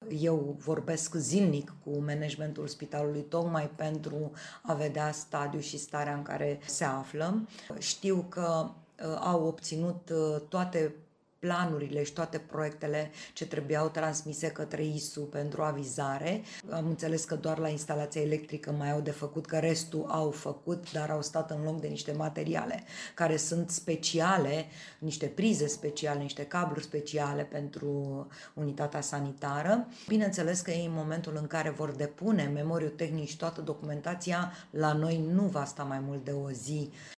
eu vorbesc zilnic cu managementul spitalului tocmai pentru a vedea stadiul și starea în care se află. Știu că au obținut toate planurile și toate proiectele ce trebuiau transmise către ISU pentru avizare. Am înțeles că doar la instalația electrică mai au de făcut, că restul au făcut, dar au stat în loc de niște materiale care sunt speciale, niște prize speciale, niște cabluri speciale pentru unitatea sanitară. Bineînțeles că ei, în momentul în care vor depune memoriul tehnic și toată documentația, la noi nu va sta mai mult de o zi.